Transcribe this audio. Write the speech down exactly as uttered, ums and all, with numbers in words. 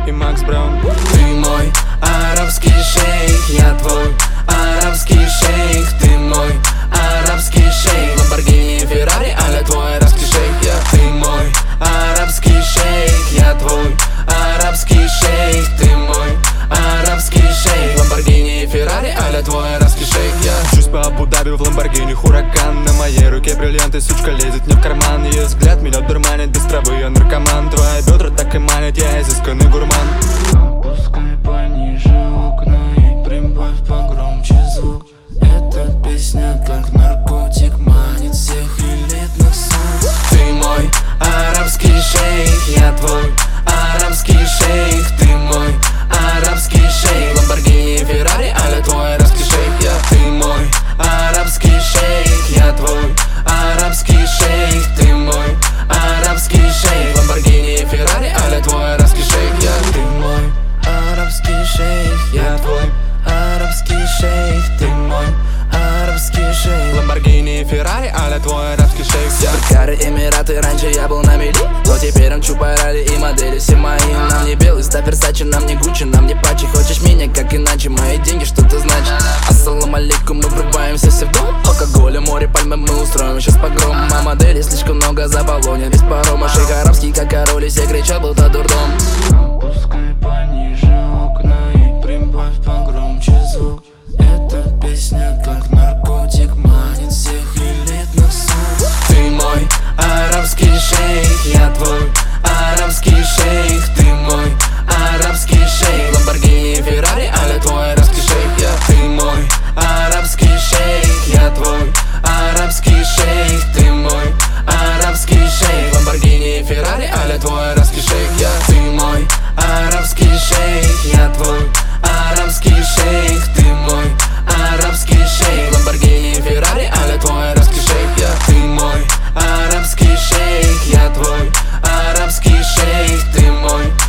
и Макс Браун. Ты мой арабский шейх, я твой арабский шейх. Ты мой арабский шейх, Ламборгини, Феррари, аля твой арабский шейх. Я ты мой арабский шейх, я твой арабский шейх. Ты мой арабский шейх, Ламборгини, Феррари, аля твой арабский шейх. Я Мчусь по Абу-Даби в Ламборгини, хуракан. На моей руке бриллианты, сучка лезет мне в карман. Ее взгляд меня дурманит, без травы я наркоман. Твои бедра так и манят, я изысканный гурман. Опускай пониже окна и прибавь погромче звук. Эта песня как наркотик манит всех элитных сук. Ты мой арабский шейх, я твой арабский шейх. Ты мой арабский шейх, Ламборгини, Феррари, аля твой арабский шейх. Я ты мой арабский шейх, я твой арабский шейх. Ты мой арабский шейх, Ламборгини, Феррари, аля твой арабский шейх. Я ты мой арабский шейх, я твой арабский шейх. Ты мой арабский шейх, Ламборгини, Феррари, аля твой арабский шейх. Я Кары, Эмираты, раньше я был на мели, но теперь мчу по ралли и модели все мои. Нам не белый став Версачи, нам не Гуччи, нам не пачи. Хочешь меня, как иначе, мои деньги что-то значат. Ассалам алейкум, мы врываемся все в дом. Алкоголя, море, пальмы, мы устроим сейчас погром. А моделей слишком много, заполонен весь паром. А шейх арабский, как король, и все кричат, будто дурдом. Опускай пониже окна и прибавь погромче звук. Эта песня как наркотик манит всех элитных сук. Ты мой арабский шейх, я твой арабский шейх. Ты мой арабский шейх, Ламборгини, Феррари, аля твой арабский шейх. Я ты мой арабский шейх, я твой арабский шейх. Ты мой арабский шейх, Ламборгини, Феррари, аля твой арабский шейх. Я ты мой арабский шейх, я твой арабский шейх. Ты мой арабский шейх, Ламборгини, Феррари, аля твой арабский шейх. Я ты мой арабский шейх, я твой арабский шейх. Ты мой